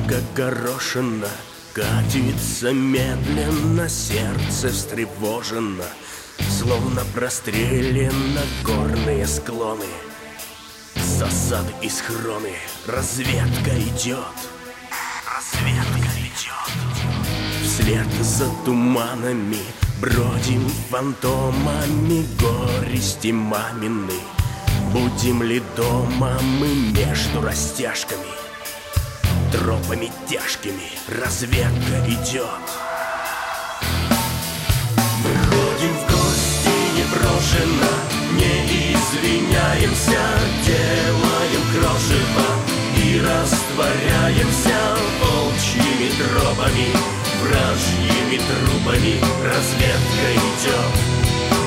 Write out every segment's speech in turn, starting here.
как горошина, катится медленно, сердце встревожено, словно прострелено горные склоны. Засады и схроны, разведка идет, разведка идет. Вслед за туманами бродим фантомами, горести мамины. Будем ли дома мы между растяжками, тропами тяжкими разведка идет. Мы ходим в гости непрошено, не извиняемся, делаем крошево и растворяемся волчьими тропами, вражьими трупами разведка идет.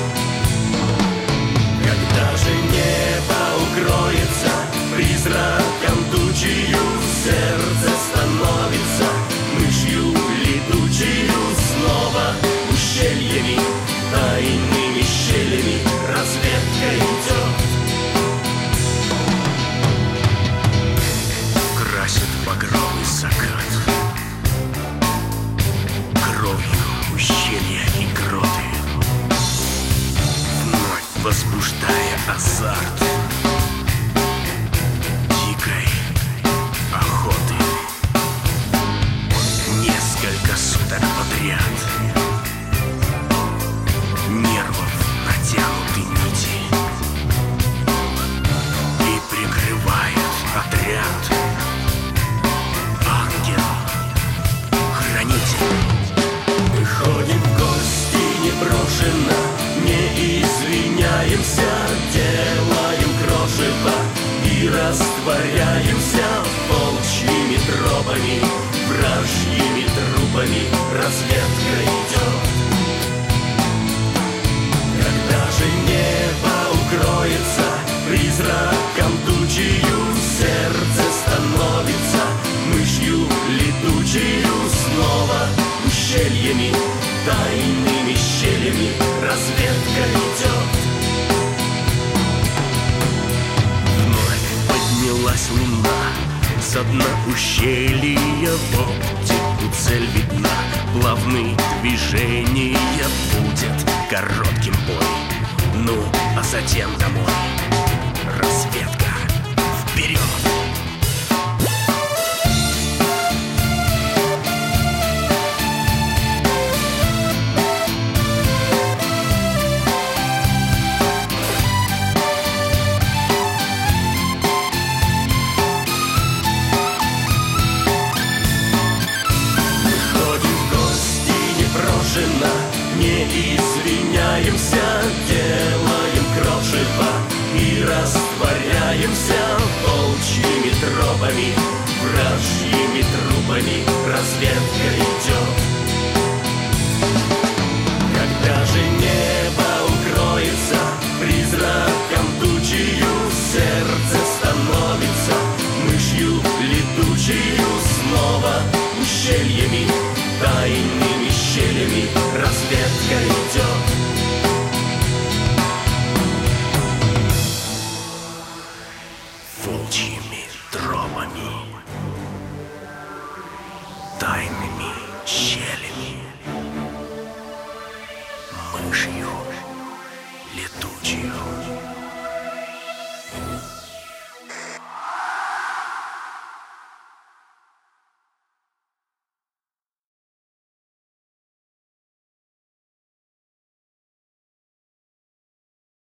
Когда же небо укроется призраком тучью, сердце становится мышью летучую. Снова ущельями, тайными щелями разведка идет. Красит багровый закат кровью ущелья и гроты, вновь возбуждая азарт дикой охоты. Несколько суток подряд нервов натянуты нити и прикрывает отряд ангел-хранитель. Мы ходим в гости непрошено, не извиняемся, делаем крошево и растворяемся волчьими тропами, вражьими трупами разведка идет. Когда же небо укроется призраком тучью, сердце становится мышью летучую. Снова ущельями, тайными щелями разведка идет. Вновь поднялась луна со дна ущелья, в оптику цель видна, плавные движения будет коротким бой. Ну, а затем домой. Разведка вперед! Не извиняемся, делаем крошево и растворяемся волчьими тропами, вражьими трупами разведка идет. Когда же небо укроется призраком тучью, сердце становится мышью летучую. Снова ущельями, тайными щелями разведка идет. Волчьими тропами, тайными щелями, мышью летучую.